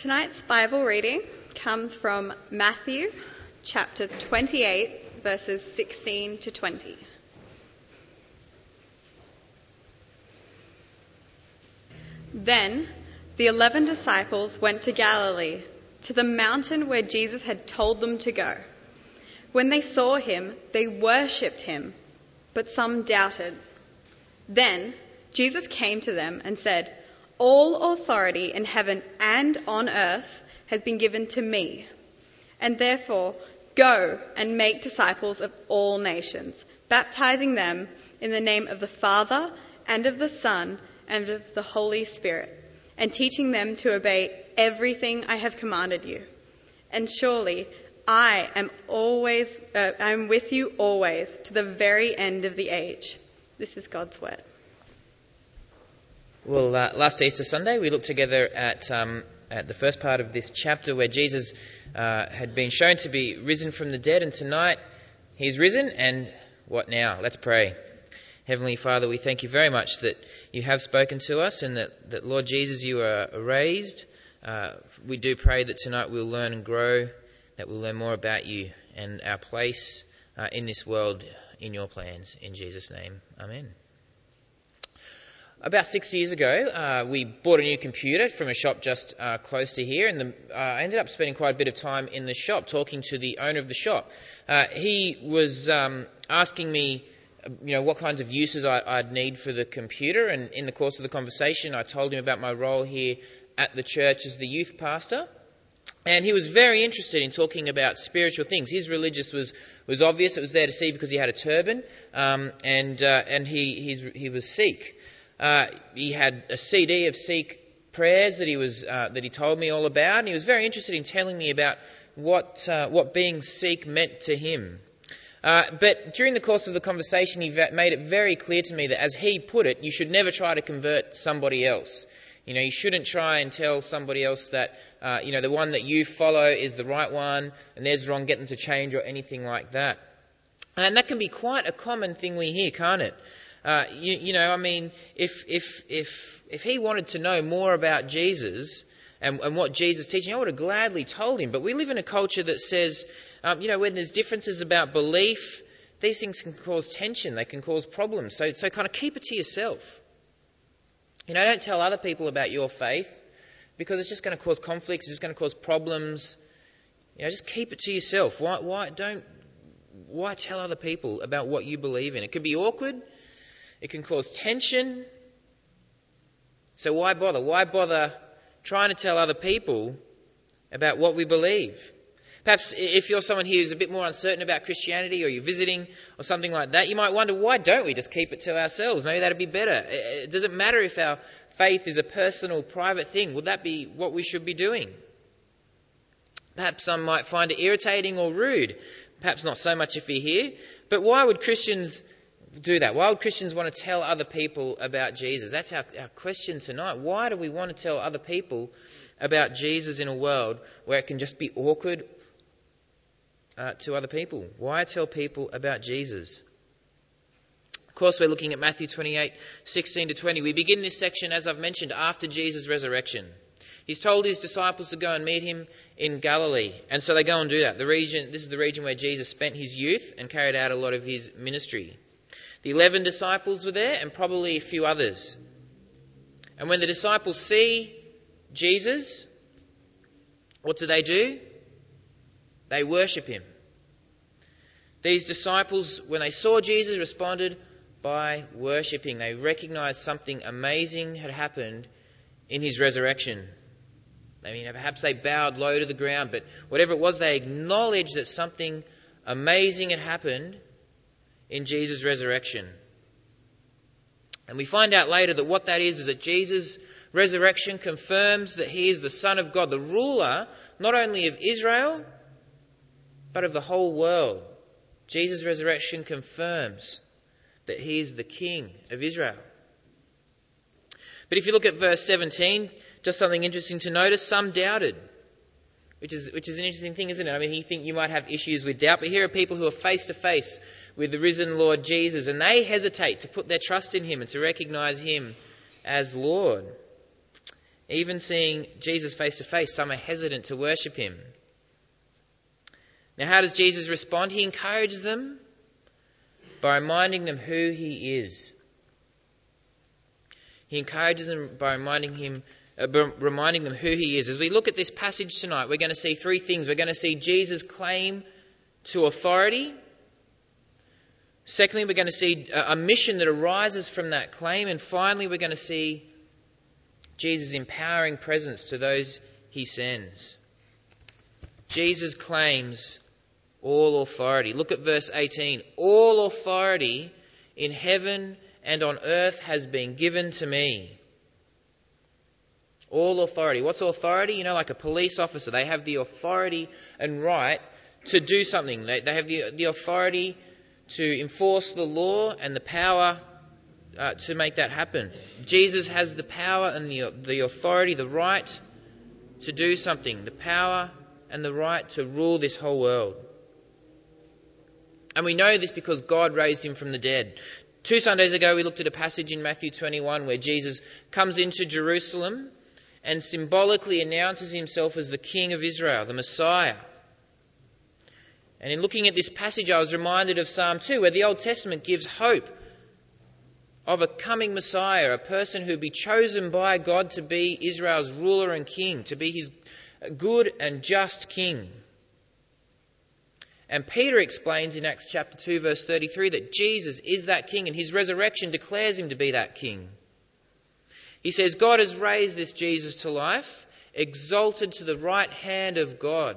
Tonight's Bible reading comes from Matthew chapter 28, verses 16 to 20. Then the 11 disciples went to Galilee, to the mountain where Jesus had told them to go. When they saw him, they worshipped him, but some doubted. Then Jesus came to them and said, "All authority in heaven and on earth has been given to me. And therefore, go and make disciples of all nations, baptizing them in the name of the Father and of the Son and of the Holy Spirit, and teaching them to obey everything I have commanded you. And surely I am with you always to the very end of the age." This is God's word. Well, last Easter Sunday we looked together at the first part of this chapter where Jesus had been shown to be risen from the dead, and tonight he's risen, and what now? Let's pray. Heavenly Father, we thank you very much that you have spoken to us, and that Lord Jesus, you are raised. We do pray that tonight we'll learn and grow, that we'll learn more about you and our place in this world, in your plans. In Jesus' name, amen. About 6 years ago, we bought a new computer from a shop just close to here, and I ended up spending quite a bit of time in the shop talking to the owner of the shop. He was asking me, what kinds of uses I'd need for the computer, and in the course of the conversation, I told him about my role here at the church as the youth pastor. And he was very interested in talking about spiritual things. His religious was obvious; it was there to see because he had a turban, and he was Sikh. He had a CD of Sikh prayers that he told me all about, and he was very interested in telling me about what being Sikh meant to him. But during the course of the conversation, he made it very clear to me that, as he put it, you should never try to convert somebody else. You shouldn't try and tell somebody else that the one that you follow is the right one, and theirs is wrong. Get them to change or anything like that. And that can be quite a common thing we hear, can't it? If he wanted to know more about Jesus and what Jesus is teaching, I would have gladly told him. But we live in a culture that says, when there's differences about belief, these things can cause tension, they can cause problems. So kind of keep it to yourself. Don't tell other people about your faith, because it's just going to cause conflicts, it's just going to cause problems. Just keep it to yourself. Why tell other people about what you believe in? It could be awkward. It can cause tension. So why bother? Why bother trying to tell other people about what we believe? Perhaps if you're someone here who's a bit more uncertain about Christianity, or you're visiting or something like that, you might wonder, why don't we just keep it to ourselves? Maybe that'd be better. Does it matter if our faith is a personal, private thing? Would that be what we should be doing? Perhaps some might find it irritating or rude. Perhaps not so much if you're here. But why would Christians do that? Why would Christians want to tell other people about Jesus? That's our question tonight. Why do we want to tell other people about Jesus in a world where it can just be awkward to other people? Why tell people about Jesus? Of course, we're looking at Matthew 28, 16 to 20. We begin this section, as I've mentioned, after Jesus' resurrection. He's told his disciples to go and meet him in Galilee, and so they go and do that. This is the region where Jesus spent his youth and carried out a lot of his ministry. The 11 disciples were there, and probably a few others. And when the disciples see Jesus, what do? They worship him. These disciples, when they saw Jesus, responded by worshipping. They recognized something amazing had happened in his resurrection. Perhaps they bowed low to the ground, but whatever it was, they acknowledged that something amazing had happened in Jesus' resurrection. And we find out later that what that is that Jesus' resurrection confirms that he is the Son of God, the ruler not only of Israel, but of the whole world. Jesus' resurrection confirms that he is the King of Israel. But if you look at verse 17, just something interesting to notice, some doubted, which is an interesting thing, isn't it? You think you might have issues with doubt, but here are people who are face to face with the risen Lord Jesus, and they hesitate to put their trust in him and to recognise him as Lord. Even seeing Jesus face to face, some are hesitant to worship him. Now, how does Jesus respond? He encourages them by reminding them who he is. He encourages them by reminding them who he is. As we look at this passage tonight, we're going to see three things. We're going to see Jesus' claim to authority. Secondly, we're going to see a mission that arises from that claim. And finally, we're going to see Jesus' empowering presence to those he sends. Jesus claims all authority. Look at verse 18. All authority in heaven and on earth has been given to me. All authority. What's authority? You know, like a police officer, they have the authority and right to do something. They have the authority to enforce the law and the power to make that happen. Jesus has the power and the authority, the right to do something, the power and the right to rule this whole world. And we know this because God raised him from the dead. 2 Sundays ago, we looked at a passage in Matthew 21 where Jesus comes into Jerusalem and symbolically announces himself as the King of Israel, the Messiah. And in looking at this passage, I was reminded of Psalm 2, where the Old Testament gives hope of a coming Messiah, a person who would be chosen by God to be Israel's ruler and king, to be his good and just king. And Peter explains in Acts chapter 2 verse 33 that Jesus is that king, and his resurrection declares him to be that king. He says, God has raised this Jesus to life, exalted to the right hand of God.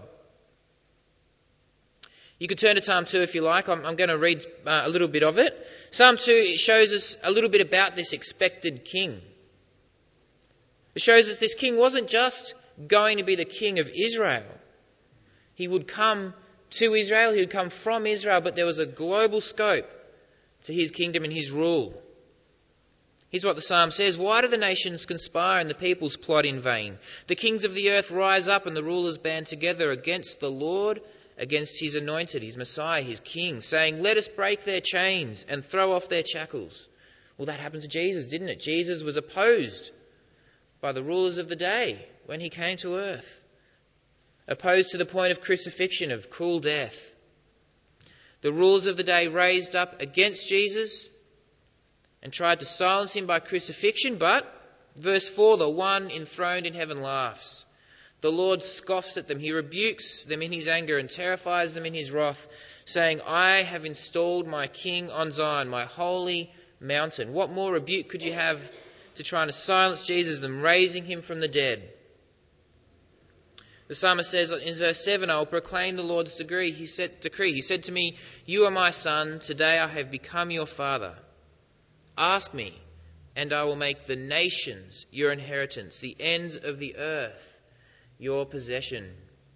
You could turn to Psalm 2 if you like. I'm going to read a little bit of it. Psalm 2, it shows us a little bit about this expected king. It shows us this king wasn't just going to be the king of Israel. He would come to Israel, he would come from Israel, but there was a global scope to his kingdom and his rule. Here's what the psalm says. Why do the nations conspire and the peoples plot in vain? The kings of the earth rise up and the rulers band together against the Lord, against his anointed, his Messiah, his king, saying, let us break their chains and throw off their shackles. Well, that happened to Jesus, didn't it? Jesus was opposed by the rulers of the day when he came to earth. Opposed to the point of crucifixion, of cruel death. The rulers of the day raised up against Jesus and tried to silence him by crucifixion, but, verse 4, the one enthroned in heaven laughs. The Lord scoffs at them. He rebukes them in his anger and terrifies them in his wrath, saying, I have installed my king on Zion, my holy mountain. What more rebuke could you have to trying to silence Jesus than raising him from the dead? The psalmist says in verse 7, I will proclaim the Lord's decree. He said to me, you are my son, today I have become your father. Ask me, and I will make the nations your inheritance, the ends of the earth your possession.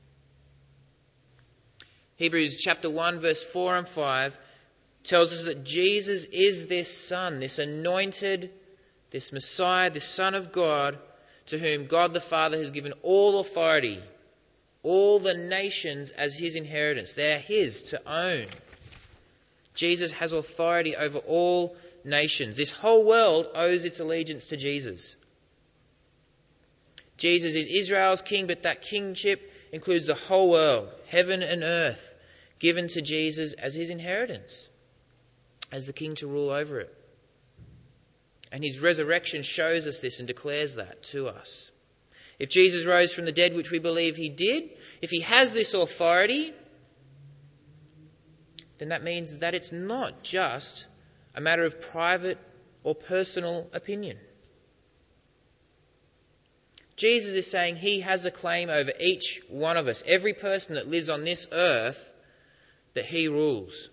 Hebrews chapter 1 verse 4 and 5 tells us that Jesus is this son, this anointed, this Messiah, this Son of God, to whom God the Father has given all authority, all the nations as his inheritance. They're his to own. Jesus has authority over all nations. This whole world owes its allegiance to Jesus. Jesus is Israel's king, but that kingship includes the whole world, heaven and earth, given to Jesus as his inheritance, as the king to rule over it. And his resurrection shows us this and declares that to us. If Jesus rose from the dead, which we believe he did, if he has this authority, then that means that it's not just a matter of private or personal opinion. Jesus is saying he has a claim over each one of us, every person that lives on this earth, that he rules.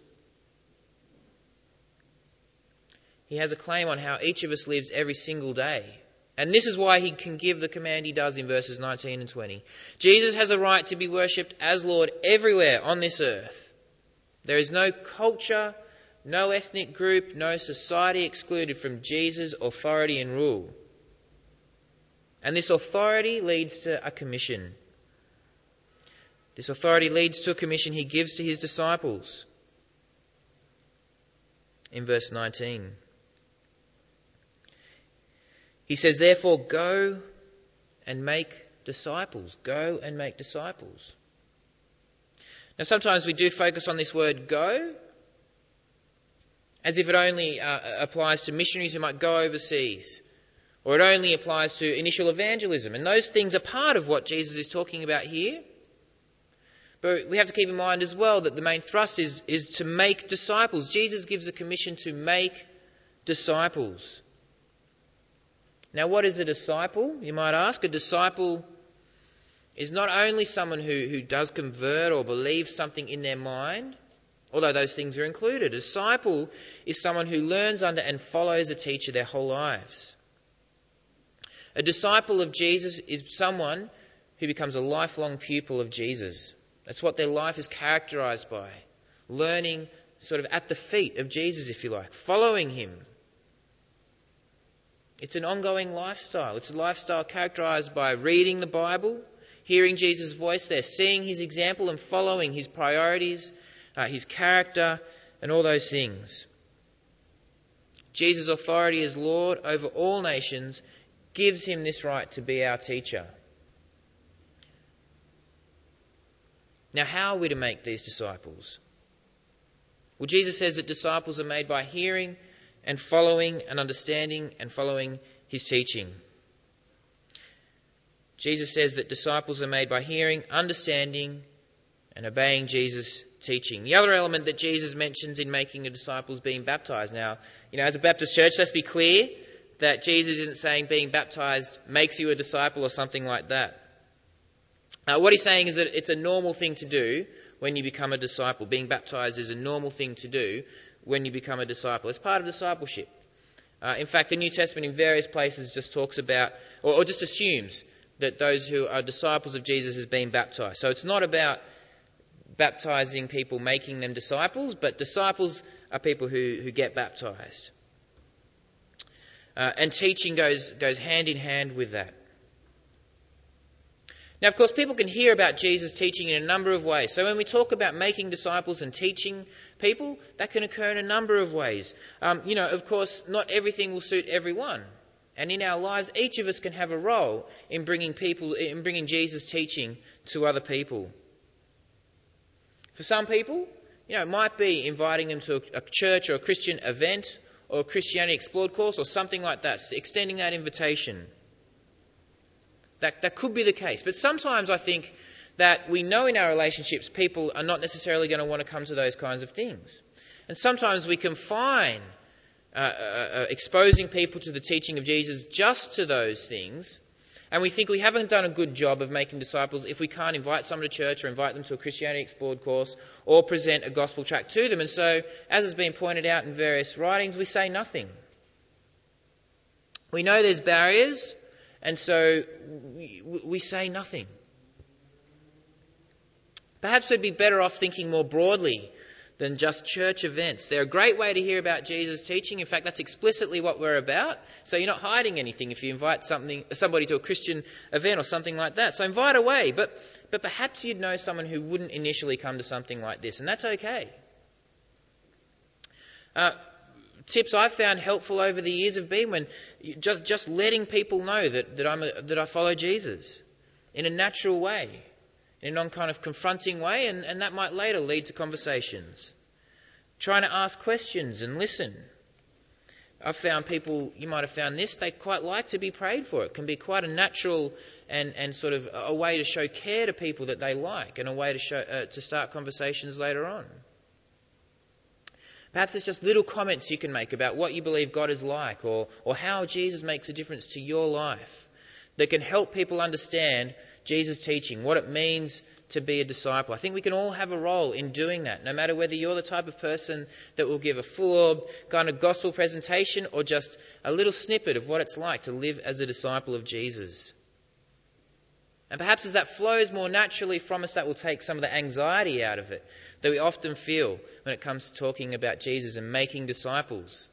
He has a claim on how each of us lives every single day. And this is why he can give the command he does in verses 19 and 20. Jesus has a right to be worshipped as Lord everywhere on this earth. There is no culture, no ethnic group, no society excluded from Jesus' authority and rule. And this authority leads to a commission. This authority leads to a commission he gives to his disciples. In verse 19. He says, therefore go and make disciples. Go and make disciples. Now, sometimes we do focus on this word go, as if it only applies to missionaries who might go overseas, or it only applies to initial evangelism. And those things are part of what Jesus is talking about here. But we have to keep in mind as well that the main thrust is to make disciples. Jesus gives a commission to make disciples. Now, what is a disciple, you might ask? A disciple is not only someone who does convert or believe something in their mind, although those things are included. A disciple is someone who learns under and follows a teacher their whole lives. A disciple of Jesus is someone who becomes a lifelong pupil of Jesus. That's what their life is characterised by. Learning sort of at the feet of Jesus, if you like. Following him. It's an ongoing lifestyle. It's a lifestyle characterised by reading the Bible, hearing Jesus' voice there, seeing his example and following his priorities, his character, and all those things. Jesus' authority as Lord over all nations gives him this right to be our teacher. Now, how are we to make these disciples? Well, Jesus says that disciples are made by hearing and following and understanding and following his teaching. Jesus says that disciples are made by hearing, understanding and obeying Jesus' teaching. The other element that Jesus mentions in making a disciple is being baptised. Now, as a Baptist church, let's be clear that Jesus isn't saying being baptised makes you a disciple or something like that. What he's saying is that it's a normal thing to do when you become a disciple. Being baptised is a normal thing to do when you become a disciple. It's part of discipleship. In fact, the New Testament in various places just talks about, or just assumes, that those who are disciples of Jesus has been baptised. So it's not about baptising people, making them disciples, but disciples are people who get baptised. And teaching goes hand in hand with that. Now, of course, people can hear about Jesus' teaching in a number of ways. So when we talk about making disciples and teaching people, that can occur in a number of ways. Of course, not everything will suit everyone. And in our lives, each of us can have a role in bringing Jesus' teaching to other people. For some people, it might be inviting them to a church or a Christian event or a Christianity Explored course or something like that, extending that invitation. That could be the case. But sometimes I think that we know in our relationships people are not necessarily going to want to come to those kinds of things. And sometimes we confine exposing people to the teaching of Jesus just to those things. And we think we haven't done a good job of making disciples if we can't invite someone to church or invite them to a Christianity Explored course or present a gospel tract to them. And so, as has been pointed out in various writings, we say nothing. We know there's barriers, and so we say nothing. Perhaps we'd be better off thinking more broadly than just church events. They're a great way to hear about Jesus' teaching. In fact, that's explicitly what we're about. So you're not hiding anything if you invite somebody to a Christian event or something like that. So invite away. But perhaps you'd know someone who wouldn't initially come to something like this, and that's okay. Tips I've found helpful over the years have been when just letting people know that I follow Jesus in a natural way, in a non-kind of confronting way, and that might later lead to conversations. Trying to ask questions and listen. I've found people, you might have found this, they quite like to be prayed for. It can be quite a natural and sort of a way to show care to people that they like, and a way to start conversations later on. Perhaps it's just little comments you can make about what you believe God is like, or how Jesus makes a difference to your life, that can help people understand Jesus' teaching, what it means to be a disciple. I think we can all have a role in doing that, no matter whether you're the type of person that will give a full kind of gospel presentation or just a little snippet of what it's like to live as a disciple of Jesus. And perhaps as that flows more naturally from us, that will take some of the anxiety out of it that we often feel when it comes to talking about Jesus and making disciples.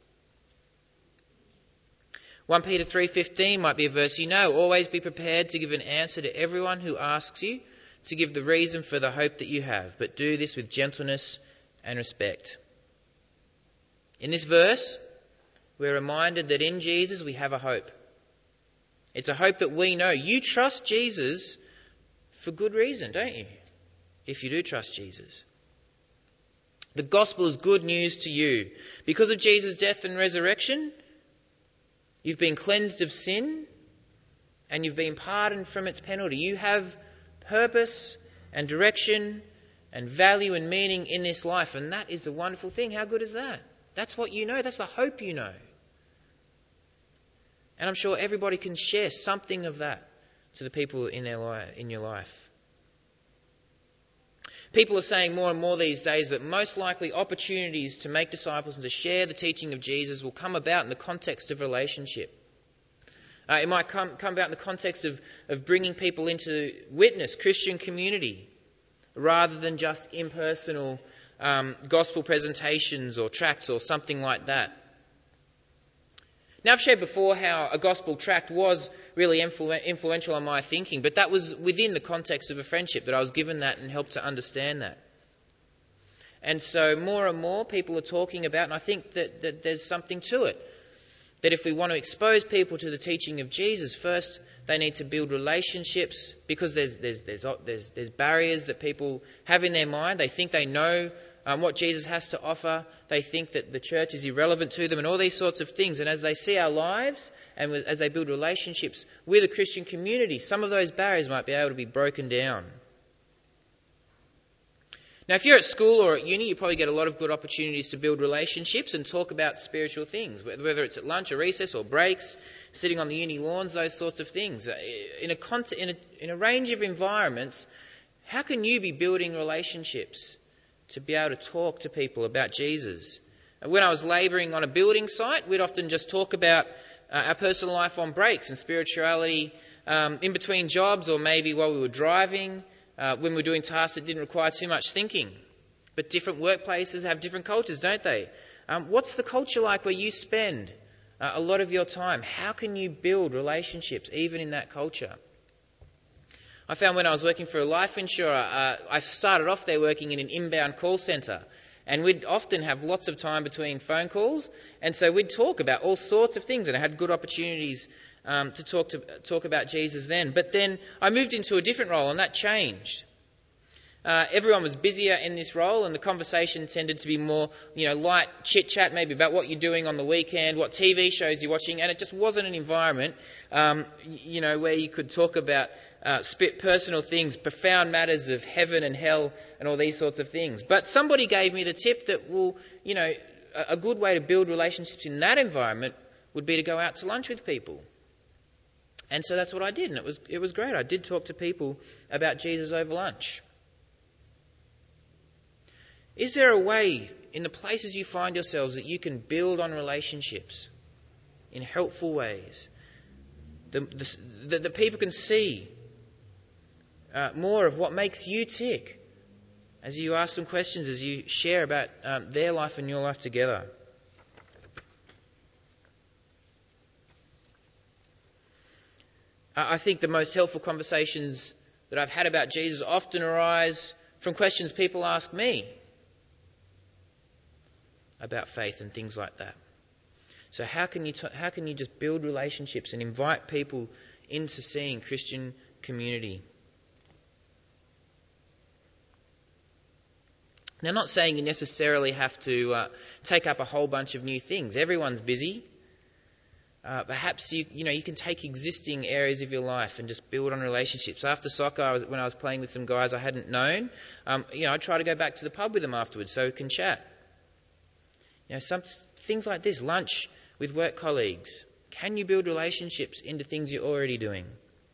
1 Peter 3:15 might be a verse you know. Always be prepared to give an answer to everyone who asks you, to give the reason for the hope that you have, but do this with gentleness and respect. In this verse, we're reminded that in Jesus we have a hope. It's a hope that we know. You trust Jesus for good reason, don't you? If you do trust Jesus. The gospel is good news to you. Because of Jesus' death and resurrection, you've been cleansed of sin and you've been pardoned from its penalty. You have purpose and direction and value and meaning in this life, and that is the wonderful thing. How good is that? That's what you know. That's the hope you know. And I'm sure everybody can share something of that to the people in your life. People are saying more and more these days that most likely opportunities to make disciples and to share the teaching of Jesus will come about in the context of relationship. It might come about in the context of bringing people into witness, Christian community, rather than just impersonal gospel presentations or tracts or something like that. Now, I've shared before how a gospel tract was really influential on my thinking, but that was within the context of a friendship that I was given that and helped to understand that. And so more and more people are talking about, and I think that there's something to it, that if we want to expose people to the teaching of Jesus, first they need to build relationships, because there's barriers that people have in their mind. They think they know what Jesus has to offer. They think that the church is irrelevant to them and all these sorts of things. And as they see our lives and as they build relationships with a Christian community, some of those barriers might be able to be broken down. Now, if you're at school or at uni, you probably get a lot of good opportunities to build relationships and talk about spiritual things, whether it's at lunch or recess or breaks, sitting on the uni lawns, those sorts of things. In a range of environments, how can you be building relationships to be able to talk to people about Jesus? When I was labouring on a building site, we'd often just talk about our personal life on breaks and spirituality in between jobs, or maybe while we were driving, when we were doing tasks that didn't require too much thinking. But different workplaces have different cultures, don't they? What's the culture like where you spend a lot of your time? How can you build relationships even in that culture? I found when I was working for a life insurer, I started off there working in an inbound call centre, and we'd often have lots of time between phone calls, and so we'd talk about all sorts of things, and I had good opportunities to talk about Jesus then. But then I moved into a different role, and that changed. Everyone was busier in this role, and the conversation tended to be more, light chit-chat, maybe about what you're doing on the weekend, what TV shows you're watching, and it just wasn't an environment, where you could talk about personal things, profound matters of heaven and hell, and all these sorts of things. But somebody gave me the tip that, a good way to build relationships in that environment would be to go out to lunch with people. And so that's what I did, and it was great. I did talk to people about Jesus over lunch. Is there a way in the places you find yourselves that you can build on relationships in helpful ways? That people can see more of what makes you tick as you ask them questions, as you share about their life and your life together. I think the most helpful conversations that I've had about Jesus often arise from questions people ask me about faith and things like that. So how can you just build relationships and invite people into seeing Christian community? Now, I'm not saying you necessarily have to take up a whole bunch of new things. Everyone's busy. Perhaps you can take existing areas of your life and just build on relationships. After soccer, when I was playing with some guys I hadn't known, I try to go back to the pub with them afterwards so we can chat. Some things like this, lunch with work colleagues. Can you build relationships into things you're already doing?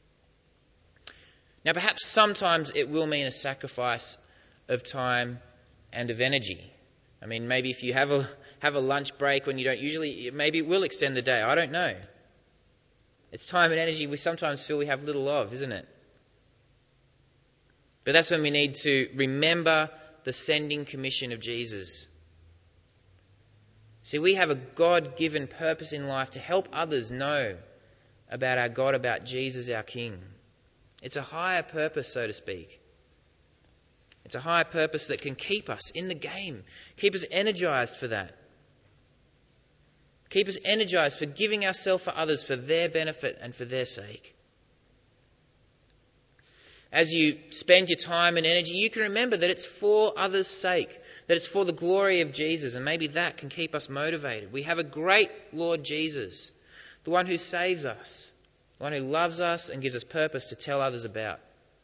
Now, perhaps sometimes it will mean a sacrifice of time and of energy. I mean, maybe if you have a lunch break when you don't usually, maybe it will extend the day. I don't know. It's time and energy we sometimes feel we have little of, isn't it? But that's when we need to remember the sending commission of Jesus. See, we have a God-given purpose in life to help others know about our God, about Jesus, our King. It's a higher purpose, so to speak. It's a higher purpose that can keep us in the game, keep us energized for that. Keep us energized for giving ourselves for others for their benefit and for their sake. As you spend your time and energy, you can remember that it's for others' sake, that it's for the glory of Jesus, and maybe that can keep us motivated. We have a great Lord Jesus, the one who saves us, the one who loves us and gives us purpose to tell others about.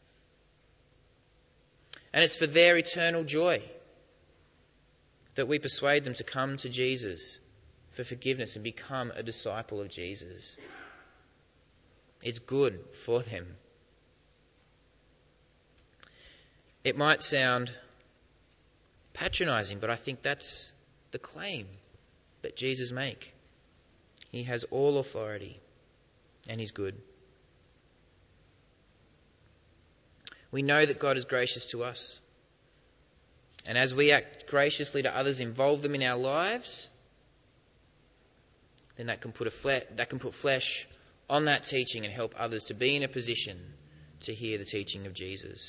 And it's for their eternal joy that we persuade them to come to Jesus for forgiveness and become a disciple of Jesus. It's good for them. It might sound patronizing, but I think that's the claim that Jesus makes. He has all authority and he's good. We know that God is gracious to us. And as we act graciously to others, involve them in our lives, then that can put flesh on that teaching and help others to be in a position to hear the teaching of Jesus.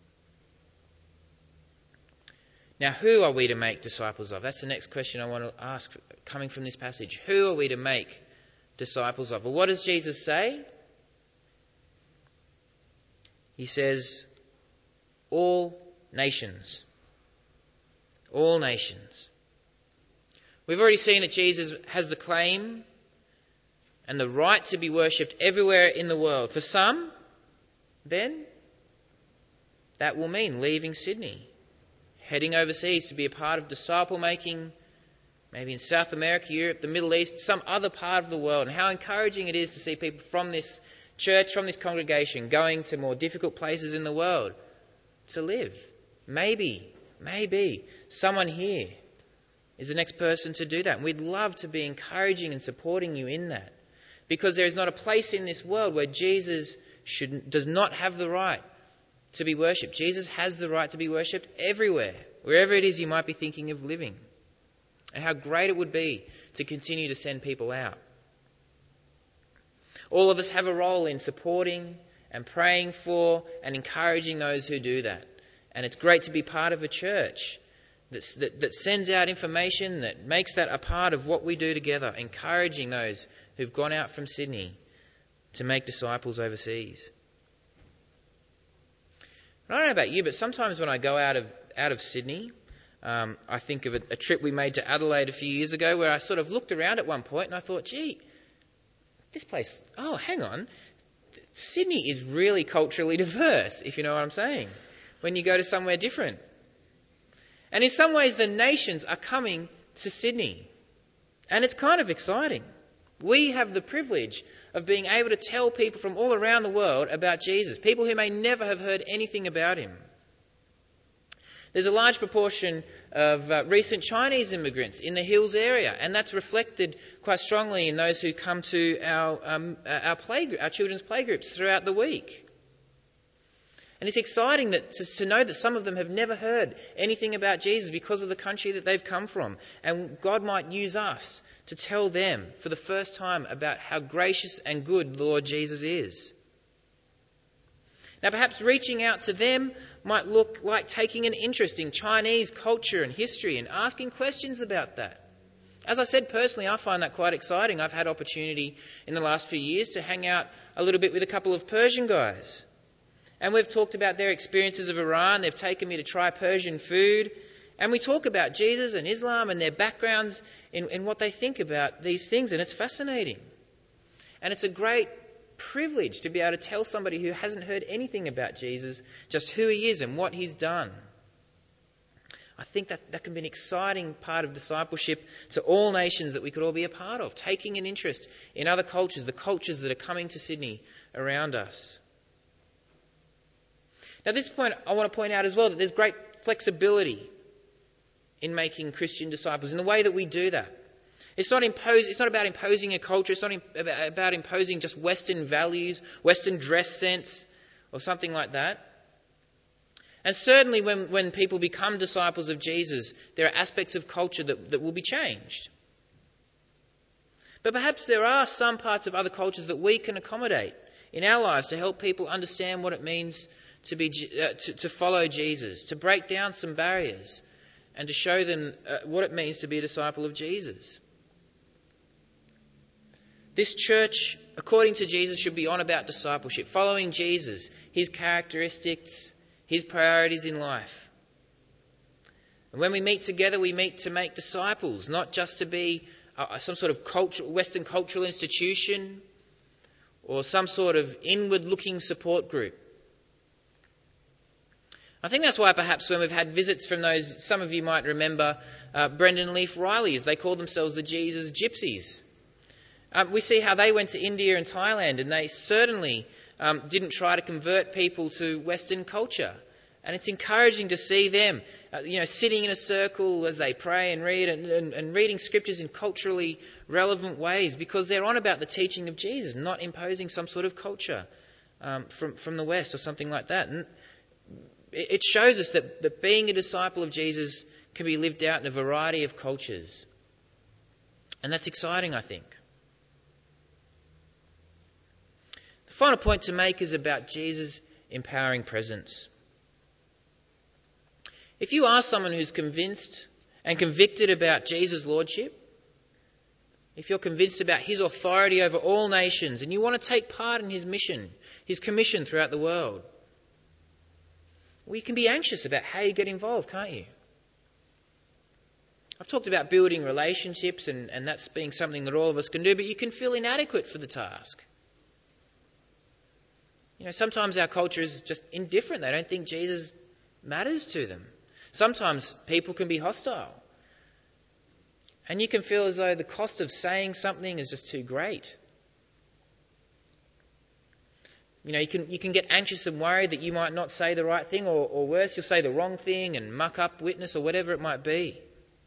Now, who are we to make disciples of? That's the next question I want to ask coming from this passage. Who are we to make disciples of? Well, what does Jesus say? He says, all nations. All nations. We've already seen that Jesus has the claim and the right to be worshipped everywhere in the world. For some, then, that will mean leaving Sydney, heading overseas to be a part of disciple making, maybe in South America, Europe, the Middle East, some other part of the world. And how encouraging it is to see people from this church, from this congregation, going to more difficult places in the world to live. Maybe someone here is the next person to do that. And we'd love to be encouraging and supporting you in that. Because there is not a place in this world where Jesus does not have the right to be worshipped. Jesus has the right to be worshipped everywhere, wherever it is you might be thinking of living. And how great it would be to continue to send people out. All of us have a role in supporting and praying for and encouraging those who do that. And it's great to be part of a church that sends out information, that makes that a part of what we do together, encouraging those who've gone out from Sydney to make disciples overseas. I don't know about you, but sometimes when I go out of Sydney, I think of a trip we made to Adelaide a few years ago where I sort of looked around at one point and I thought, gee, this place, oh, hang on, Sydney is really culturally diverse, if you know what I'm saying, when you go to somewhere different. And in some ways, the nations are coming to Sydney. And it's kind of exciting. We have the privilege of being able to tell people from all around the world about Jesus, people who may never have heard anything about him. There's a large proportion of recent Chinese immigrants in the Hills area, and that's reflected quite strongly in those who come to our children's playgroups throughout the week. And it's exciting to know that some of them have never heard anything about Jesus because of the country that they've come from. And God might use us to tell them for the first time about how gracious and good the Lord Jesus is. Now, perhaps reaching out to them might look like taking an interest in Chinese culture and history and asking questions about that. As I said, personally, I find that quite exciting. I've had opportunity in the last few years to hang out a little bit with a couple of Persian guys. And we've talked about their experiences of Iran. They've taken me to try Persian food. And we talk about Jesus and Islam and their backgrounds in what they think about these things. And it's fascinating. And it's a great privilege to be able to tell somebody who hasn't heard anything about Jesus just who he is and what he's done. I think that can be an exciting part of discipleship to all nations that we could all be a part of, taking an interest in other cultures, the cultures that are coming to Sydney around us. Now, at this point, I want to point out as well that there's great flexibility in making Christian disciples in the way that we do that. It's not about imposing a culture. It's not about imposing just Western values, Western dress sense, or something like that. And certainly when people become disciples of Jesus, there are aspects of culture that will be changed. But perhaps there are some parts of other cultures that we can accommodate in our lives to help people understand what it means to follow Jesus, to break down some barriers, and to show them what it means to be a disciple of Jesus. This church, according to Jesus, should be on about discipleship, following Jesus, his characteristics, his priorities in life. And when we meet together, we meet to make disciples, not just to be some sort of Western cultural institution or some sort of inward-looking support group. I think that's why perhaps when we've had visits from those, some of you might remember Brendan Leaf Riley's, they called themselves the Jesus Gypsies. We see how they went to India and Thailand, and they certainly didn't try to convert people to Western culture. And it's encouraging to see them, sitting in a circle as they pray and read and reading scriptures in culturally relevant ways, because they're on about the teaching of Jesus, not imposing some sort of culture from the West or something like that. And it shows us that being a disciple of Jesus can be lived out in a variety of cultures. And that's exciting, I think. The final point to make is about Jesus' empowering presence. If you are someone who's convinced and convicted about Jesus' lordship, if you're convinced about his authority over all nations and you want to take part in his mission, his commission throughout the world, well, you can be anxious about how you get involved, can't you? I've talked about building relationships and that's being something that all of us can do, but you can feel inadequate for the task. Sometimes our culture is just indifferent. They don't think Jesus matters to them. Sometimes people can be hostile. And you can feel as though the cost of saying something is just too great. You can get anxious and worried that you might not say the right thing, or worse, you'll say the wrong thing and muck up witness or whatever it might be.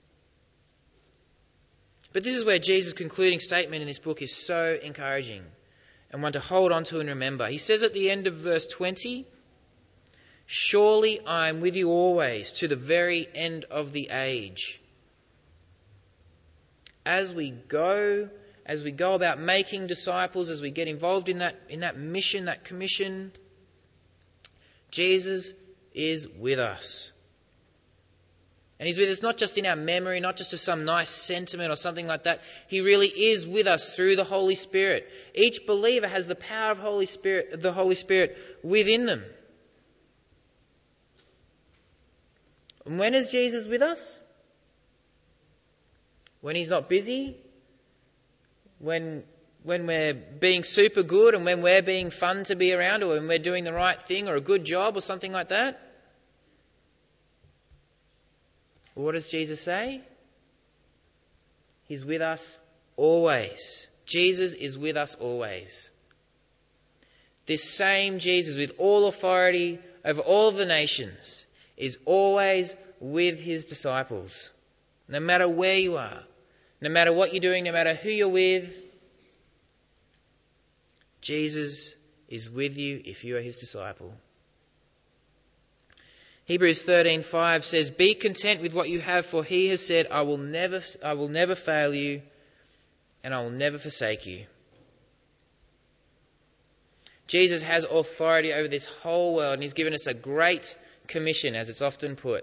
But this is where Jesus' concluding statement in this book is so encouraging and one to hold on to and remember. He says at the end of verse 20, "Surely I am with you always to the very end of the age." As we go about making disciples, as we get involved in that mission, that commission, Jesus is with us. And he's with us not just in our memory, not just as some nice sentiment or something like that. He really is with us through the Holy Spirit. Each believer has the power of the Holy Spirit within them. And when is Jesus with us? When he's not busy? When we're being super good and when we're being fun to be around, or when we're doing the right thing or a good job or something like that? Well, what does Jesus say? He's with us always. Jesus is with us always. This same Jesus with all authority over all the nations is always with his disciples. No matter where you are, no matter what you're doing, no matter who you're with, Jesus is with you if you are his disciple. Hebrews 13:5 says, "Be content with what you have, for he has said, I will never fail you, and I will never forsake you." Jesus has authority over this whole world, and he's given us a great commission, as it's often put.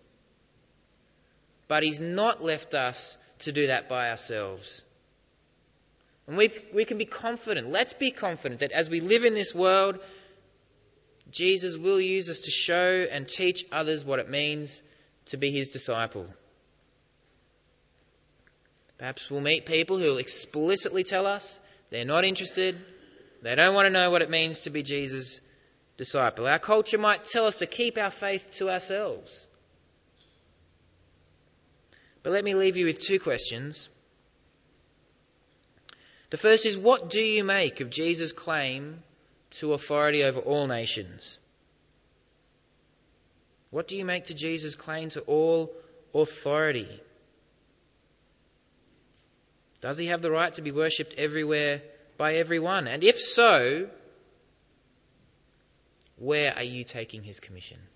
But he's not left us to do that by ourselves. And we can be confident. Let's be confident that as we live in this world, Jesus will use us to show and teach others what it means to be his disciple. Perhaps we'll meet people who will explicitly tell us they're not interested, they don't want to know what it means to be Jesus' disciple. Our culture might tell us to keep our faith to ourselves. But let me leave you with two questions. The first is, what do you make of Jesus' claim to authority over all nations? What do you make to Jesus' claim to all authority? Does he have the right to be worshipped everywhere by everyone? And if so, where are you taking his commission?